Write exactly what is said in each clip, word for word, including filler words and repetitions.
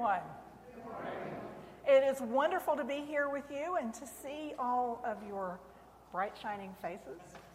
everyone. It is wonderful to be here with you and to see all of your bright, shining faces.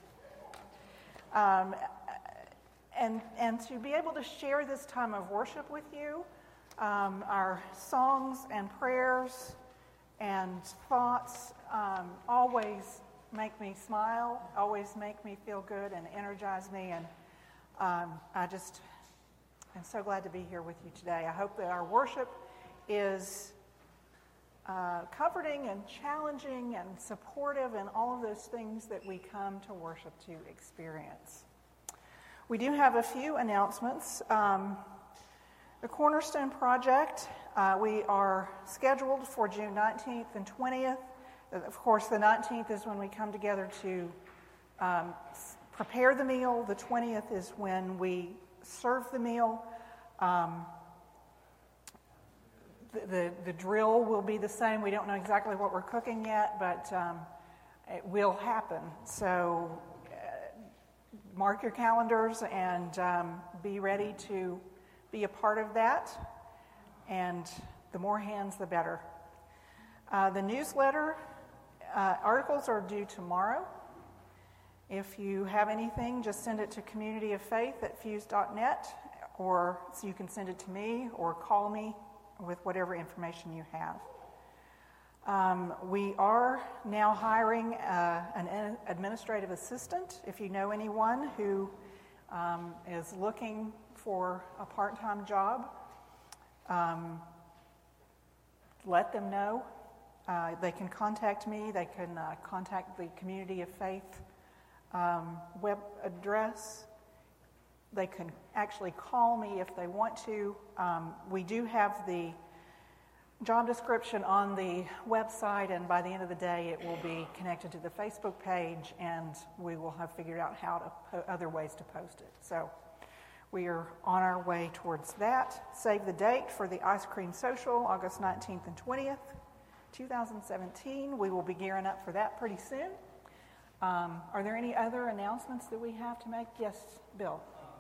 Um, and, and to be able to share this time of worship with you. Um, our songs and prayers and thoughts um, always make me smile, always make me feel good and energize me. And um, I just am so glad to be here with you today. I hope that our worship is uh, comforting and challenging and supportive and all of those things that we come to worship to experience. We do have a few announcements. Um, the Cornerstone Project, uh, we are scheduled for June nineteenth and twentieth. Of course, the nineteenth is when we come together to um, prepare the meal. The twentieth is when we serve the meal. Um, the, the, the drill will be the same. We don't know exactly what we're cooking yet, but um, it will happen. So uh, mark your calendars and um, be ready to be a part of that. And the more hands, the better. Uh, the newsletter uh, articles are due tomorrow. If you have anything, just send it to community of faith at fuse dot net, or so you can send it to me or call me with whatever information you have. Um, we are now hiring uh, an administrative assistant. If you know anyone who um, is looking for a part-time job, um, let them know. Uh, they can contact me. They can uh, contact the Community of Faith um, web address. They can actually call me if they want to. Um, we do have the job description on the website, and by the end of the day, it will be connected to the Facebook page, and we will have figured out how to po- other ways to post it. So we are on our way towards that. Save the date for the Ice Cream Social, August nineteenth and twentieth, twenty seventeen. We will be gearing up for that pretty soon. Um, are there any other announcements that we have to make? Yes, Bill.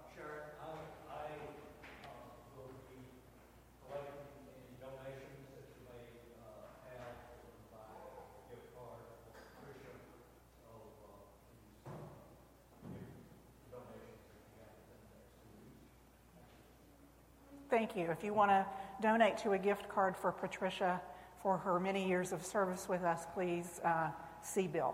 Thank you. If you want to donate to a gift card for Patricia for her many years of service with us, please uh, see Bill.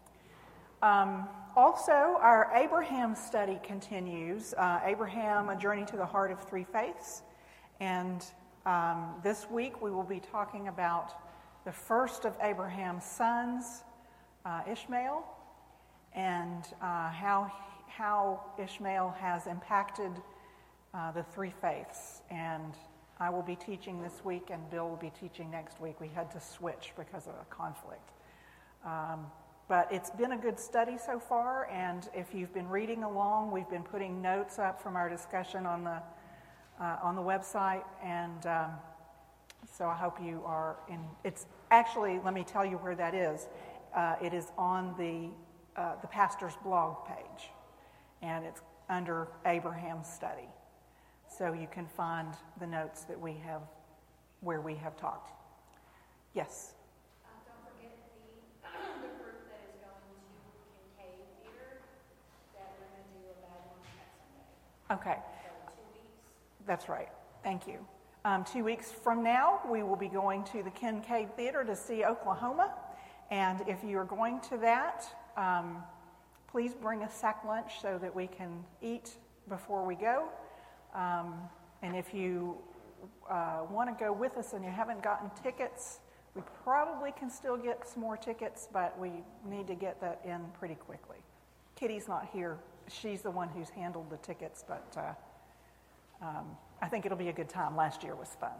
Um, also, our Abraham study continues. Uh, Abraham, A Journey to the Heart of Three Faiths. And um, this week we will be talking about the first of Abraham's sons, uh, Ishmael, and uh, how, how Ishmael has impacted Uh, the three faiths. And I will be teaching this week and Bill will be teaching next week. We had to switch because of a conflict. Um, but it's been a good study so far, and if you've been reading along, we've been putting notes up from our discussion on the uh, on the website, and um, so I hope you are in. It's actually, let me tell you where that is. Uh, it is on the uh, the pastor's blog page, and it's under Abraham's study. So you can find the notes that we have, where we have talked. Yes? Uh, don't forget the, the group that is going to Kincaid Theater, that we're going to do a bad one next Sunday. Okay. So two weeks. That's right. Thank you. Um, two weeks from now, we will be going to the Kincaid Theater to see Oklahoma. And if you are going to that, um, please bring a sack lunch so that we can eat before we go. Um, and if you uh, want to go with us and you haven't gotten tickets, we probably can still get some more tickets, but we need to get that in pretty quickly. Kitty's not here. She's the one who's handled the tickets, but uh, um, I think it'll be a good time. Last year was fun.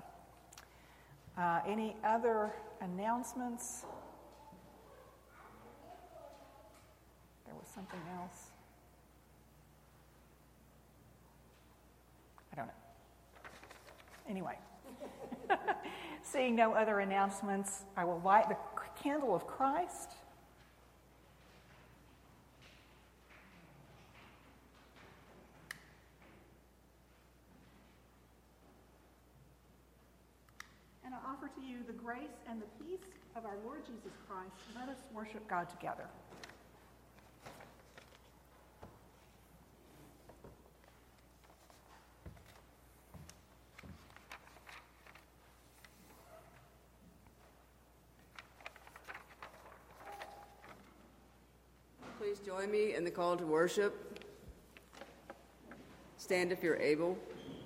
Uh, any other announcements? There was something else. I don't know. Anyway, seeing no other announcements, I will light the candle of Christ. offer to you the grace and the peace of our Lord Jesus Christ. Let us worship God together. Please join me in the call to worship. Stand if you're able.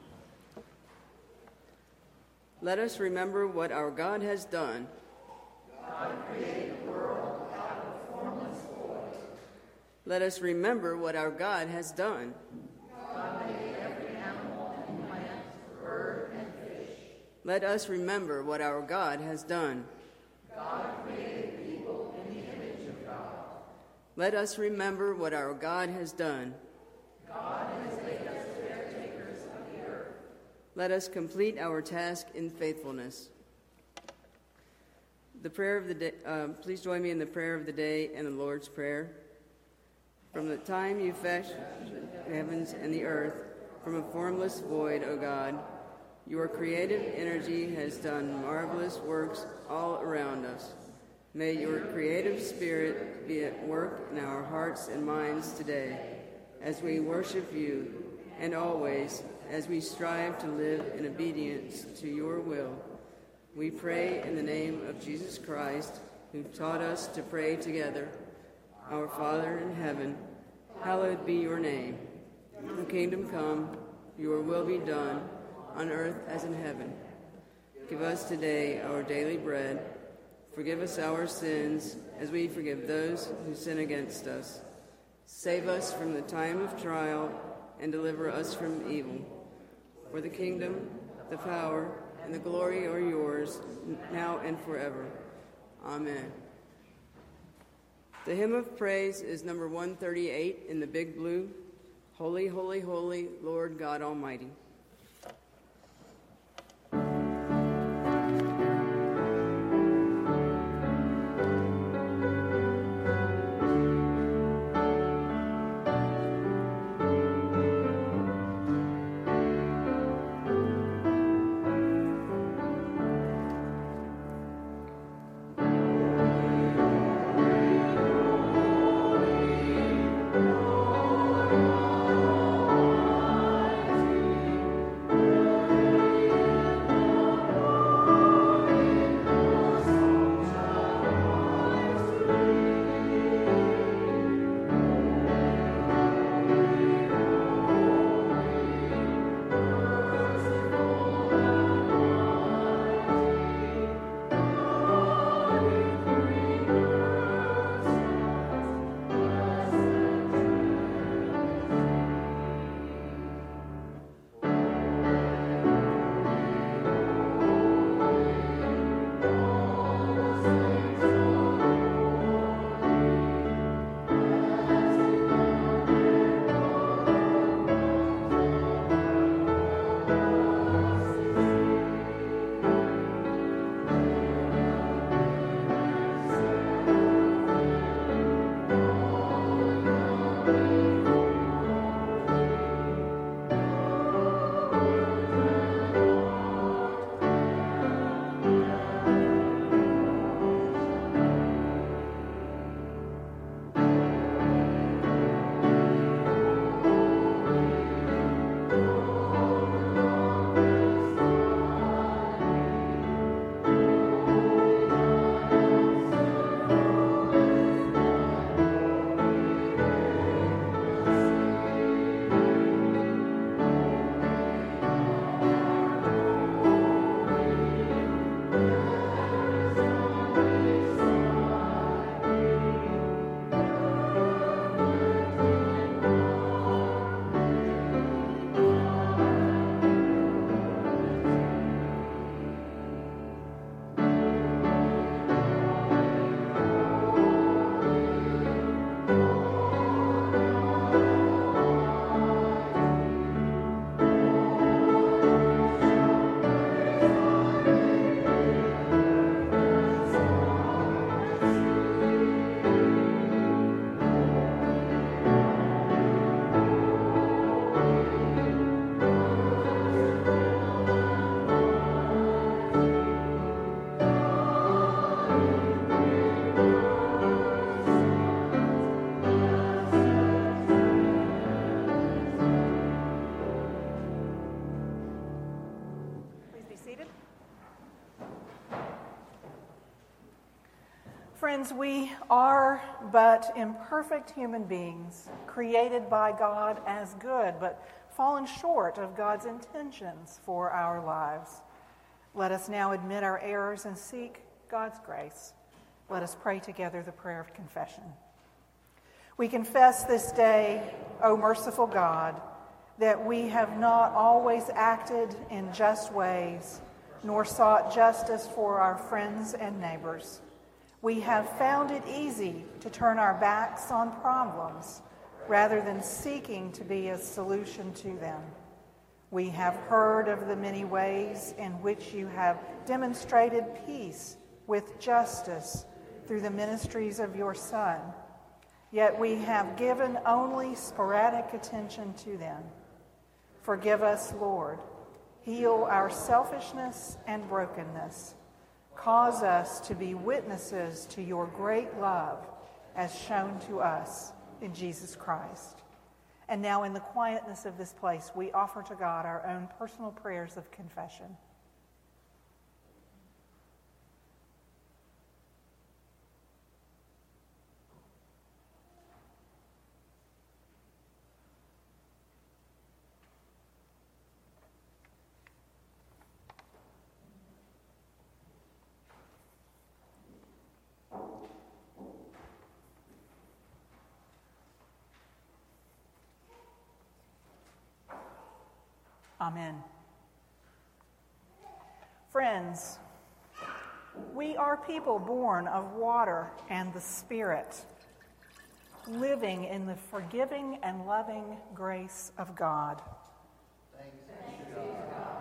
Let us remember what our God has done. God created the world out of formless void. Let us remember what our God has done. God made every animal and plant, bird and fish. Let us remember what our God has done. God created people in the image of God. Let us remember what our God has done. God has made us caretakers of the earth. Let us complete our task in faithfulness. The prayer of the day, uh, please join me in the prayer of the day and the Lord's Prayer. From the time you fashioned the heavens and the earth, from a formless void, O God, your creative energy has done marvelous works all around us. May your creative spirit be at work in our hearts and minds today, as we worship you, and always as we strive to live in obedience to your will. We pray in the name of Jesus Christ, who taught us to pray together. Our Father in heaven, hallowed be your name. Your kingdom come, your will be done, on earth as in heaven. Give us today our daily bread. Forgive us our sins, as we forgive those who sin against us. Save us from the time of trial, and deliver us from evil. For the kingdom, the power, and the glory are yours, now and forever. Amen. The hymn of praise is number one thirty-eight in the big blue. Holy, holy, holy, Lord God Almighty. Holy, Friends, we are but imperfect human beings, created by God as good, but fallen short of God's intentions for our lives. Let us now admit our errors and seek God's grace. Let us pray together the prayer of confession. We confess this day, O merciful God, that we have not always acted in just ways, nor sought justice for our friends and neighbors. We have found it easy to turn our backs on problems rather than seeking to be a solution to them. We have heard of the many ways in which you have demonstrated peace with justice through the ministries of your Son, yet we have given only sporadic attention to them. Forgive us, Lord. Heal our selfishness and brokenness. Cause us to be witnesses to your great love as shown to us in Jesus Christ. And now in the quietness of this place, we offer to God our own personal prayers of confession. Amen. Friends, we are people born of water and the Spirit, living in the forgiving and loving grace of God. Thanks be to God.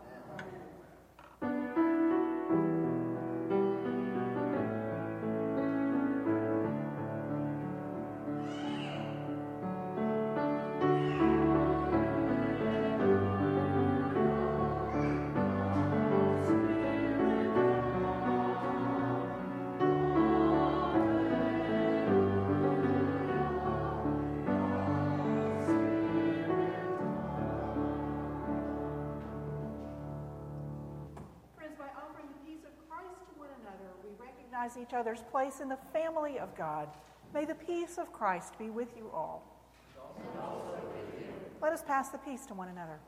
Each other's place in the family of God. May the peace of Christ be with you all. Let us pass the peace to one another.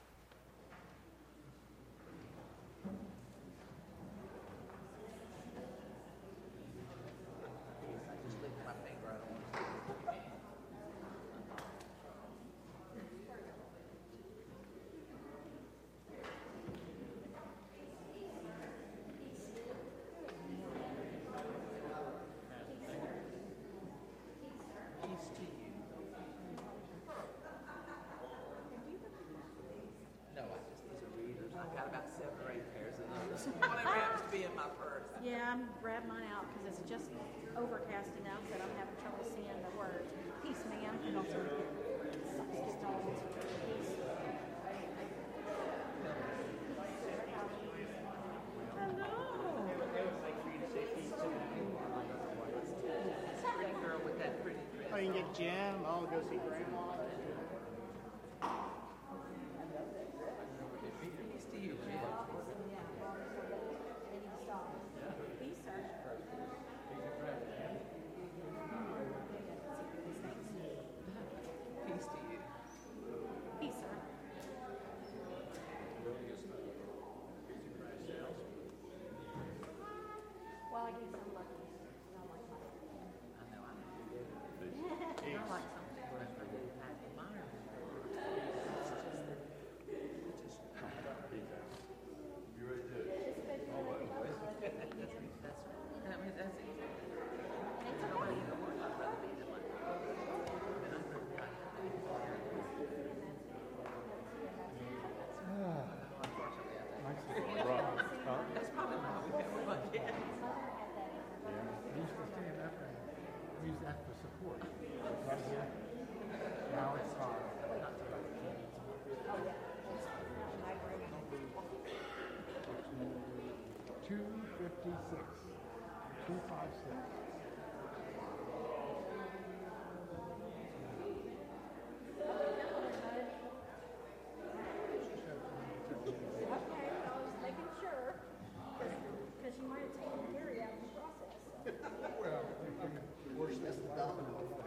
Yeah, I'm grabbing mine out because it's just overcast enough that I'm having trouble seeing the words. Peace, ma'am. And also, peace. Oh, you can get Jim. I'll go see Grandma. two fifty-six, two fifty-six. Because you might have taken Gary out of the process. seven and eight.